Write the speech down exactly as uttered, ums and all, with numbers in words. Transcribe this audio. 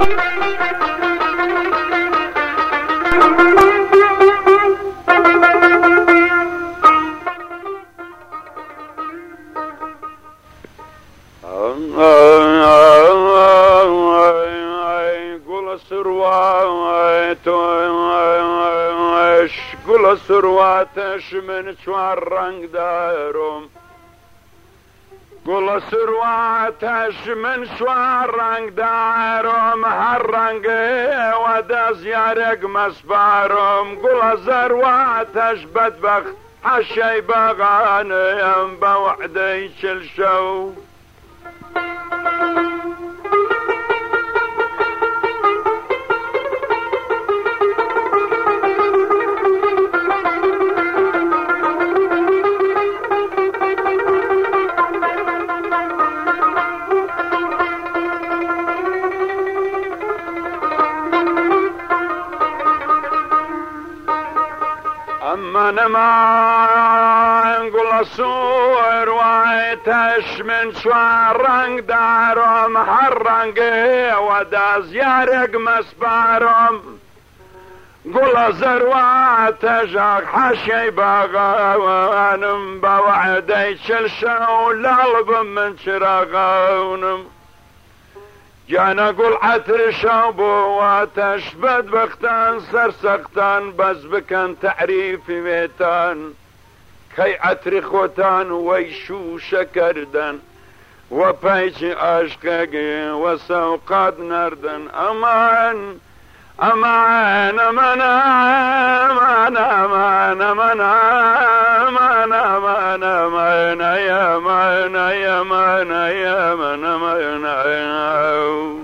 گل سرواتش من چوار رنگ دارم، گل سرواتش من چوار رنگ دارم، هر رنگ و دز یارگ مسبارم. گل زرواتش بدبخت حشی بغانم بوعدی چل شو. من ما نقول صور وعيتش من شوار رنگ دارم، هر رنگ وداز يارق مسبارم. قول زرواتش حشي باغانم بوعدي شلشو لالب من شراغونم. جانا قول عطر شابواتش بدبختان سرسختان بز بكن تعريفي بيتان كي عطر خوتان ويشو شكردن وبيش عشقي وسوقات نردن. امان امان امان امان امان امان امان امان امان يا امان يا امان يا امان امان